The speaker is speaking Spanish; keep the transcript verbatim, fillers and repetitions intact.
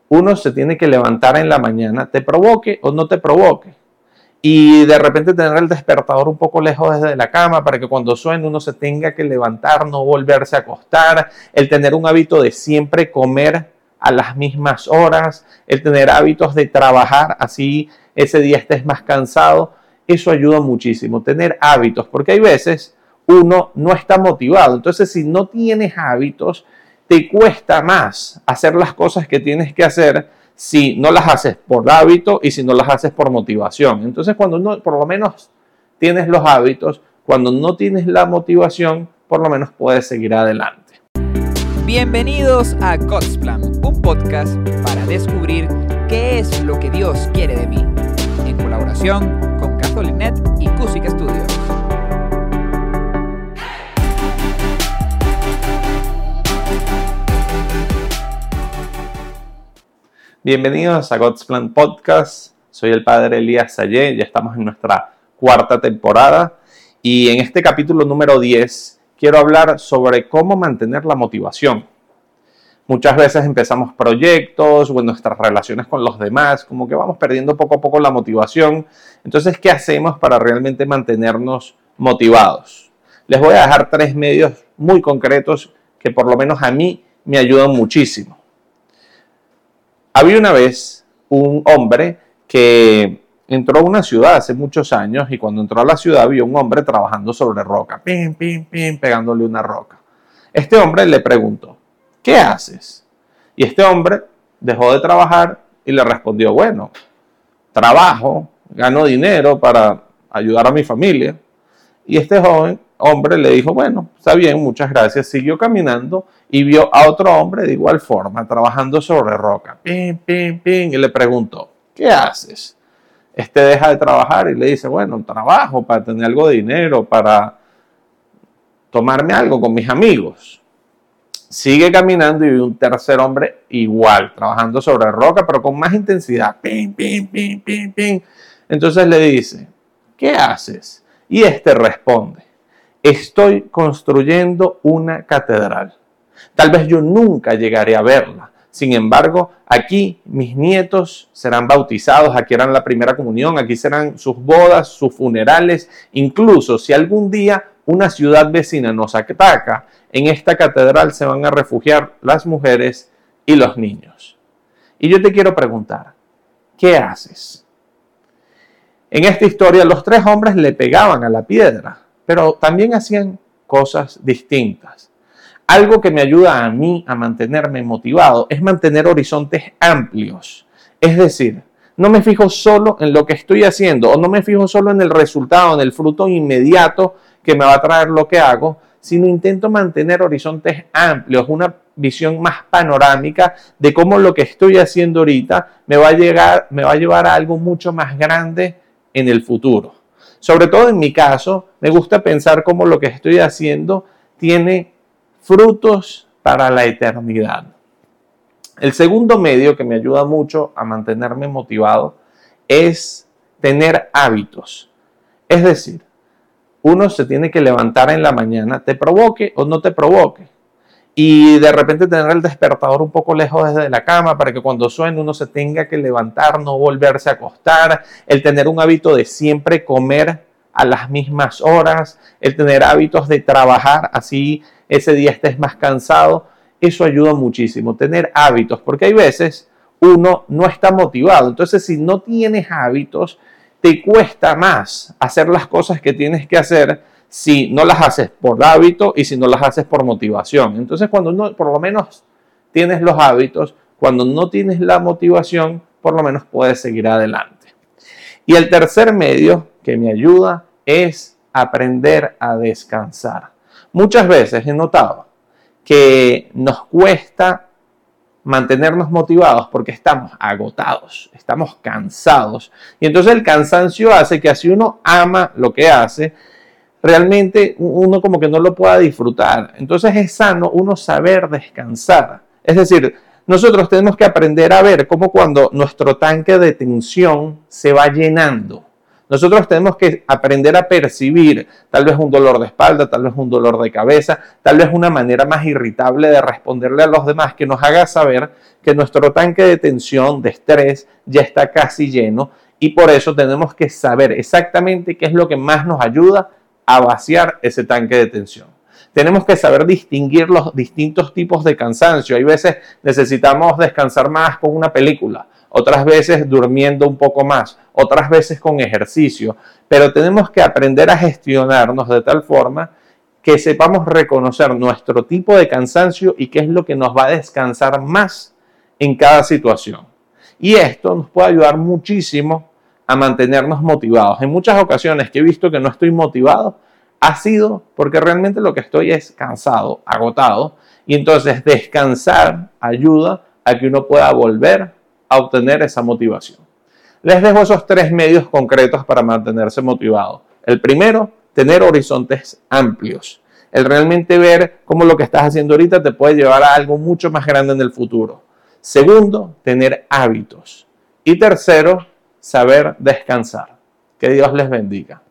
uno se tiene que levantar en la mañana, te provoque o no te provoque. Y de repente tener el despertador un poco lejos desde la cama para que cuando suene uno se tenga que levantar, no volverse a acostar. El tener un hábito de siempre comer a las mismas horas. El tener hábitos de trabajar así ese día estés más cansado. Eso ayuda muchísimo. Tener hábitos, porque hay veces uno no está motivado. Entonces, si no tienes hábitos, te cuesta más hacer las cosas que tienes que hacer si no las haces por hábito y si no las haces por motivación. Entonces, cuando uno por lo menos tienes los hábitos, cuando no tienes la motivación, por lo menos puedes seguir adelante. Bienvenidos a God's Plan, un podcast para descubrir qué es lo que Dios quiere de mí, en colaboración con Catholic Net y Cusick Studios. Bienvenidos a God's Plan Podcast. Soy el padre Elías Sayé, ya estamos en nuestra cuarta temporada y en este capítulo número diez quiero hablar sobre cómo mantener la motivación. Muchas veces empezamos proyectos o en nuestras relaciones con los demás, como que vamos perdiendo poco a poco la motivación. Entonces, ¿qué hacemos para realmente mantenernos motivados? Les voy a dejar tres medios muy concretos que por lo menos a mí me ayudan muchísimo. Había una vez un hombre que entró a una ciudad hace muchos años y cuando entró a la ciudad vio un hombre trabajando sobre roca, pim, pim, pim, pegándole una roca. Este hombre le preguntó, ¿qué haces? Y este hombre dejó de trabajar y le respondió, bueno, trabajo, gano dinero para ayudar a mi familia. Y este joven hombre le dijo, bueno, está bien, muchas gracias. Siguió caminando y vio a otro hombre de igual forma, trabajando sobre roca. Pim, pim, pim. Y le preguntó, ¿qué haces? Este deja de trabajar y le dice, bueno, trabajo para tener algo de dinero, para tomarme algo con mis amigos. Sigue caminando y ve un tercer hombre igual, trabajando sobre roca, pero con más intensidad. Pim, pim, pim, pim, pim. Entonces le dice, ¿qué haces? Y este responde, estoy construyendo una catedral. Tal vez yo nunca llegaré a verla. Sin embargo, aquí mis nietos serán bautizados, aquí harán la primera comunión, aquí serán sus bodas, sus funerales. Incluso si algún día una ciudad vecina nos ataca, en esta catedral se van a refugiar las mujeres y los niños. Y yo te quiero preguntar, ¿qué haces? En esta historia los tres hombres le pegaban a la piedra, pero también hacían cosas distintas. Algo que me ayuda a mí a mantenerme motivado es mantener horizontes amplios. Es decir, no me fijo solo en lo que estoy haciendo o no me fijo solo en el resultado, en el fruto inmediato que me va a traer lo que hago, sino intento mantener horizontes amplios, una visión más panorámica de cómo lo que estoy haciendo ahorita me va a llegar, me va a llevar a algo mucho más grande en el futuro. Sobre todo en mi caso, me gusta pensar cómo lo que estoy haciendo tiene frutos para la eternidad. El segundo medio que me ayuda mucho a mantenerme motivado es tener hábitos. Es decir, uno se tiene que levantar en la mañana, te provoque o no te provoque. Y de repente tener el despertador un poco lejos desde la cama para que cuando suene uno se tenga que levantar, no volverse a acostar. El tener un hábito de siempre comer a las mismas horas. El tener hábitos de trabajar así ese día estés más cansado. Eso ayuda muchísimo. Tener hábitos, porque hay veces uno no está motivado. Entonces, si no tienes hábitos, te cuesta más hacer las cosas que tienes que hacer si no las haces por hábito y si no las haces por motivación. Entonces, cuando uno por lo menos tienes los hábitos, cuando no tienes la motivación, por lo menos puedes seguir adelante. Y el tercer medio que me ayuda es aprender a descansar. Muchas veces he notado que nos cuesta mantenernos motivados porque estamos agotados, estamos cansados. Y entonces el cansancio hace que así uno ama lo que hace, realmente uno como que no lo pueda disfrutar. Entonces es sano uno saber descansar. Es decir, nosotros tenemos que aprender a ver cómo cuando nuestro tanque de tensión se va llenando, Nosotros tenemos que aprender a percibir tal vez un dolor de espalda, tal vez un dolor de cabeza, tal vez una manera más irritable de responderle a los demás que nos haga saber que nuestro tanque de tensión, de estrés, ya está casi lleno y por eso tenemos que saber exactamente qué es lo que más nos ayuda a vaciar ese tanque de tensión. Tenemos que saber distinguir los distintos tipos de cansancio. Hay veces necesitamos descansar más con una película, otras veces durmiendo un poco más, otras veces con ejercicio, pero tenemos que aprender a gestionarnos de tal forma que sepamos reconocer nuestro tipo de cansancio y qué es lo que nos va a descansar más en cada situación. Y esto nos puede ayudar muchísimo a mantenernos motivados. En muchas ocasiones que he visto que no estoy motivado, ha sido porque realmente lo que estoy es cansado, agotado, y entonces descansar ayuda a que uno pueda volver a obtener esa motivación. Les dejo esos tres medios concretos para mantenerse motivado. El primero, tener horizontes amplios. El realmente ver cómo lo que estás haciendo ahorita te puede llevar a algo mucho más grande en el futuro. Segundo, tener hábitos. Y tercero, saber descansar. Que Dios les bendiga.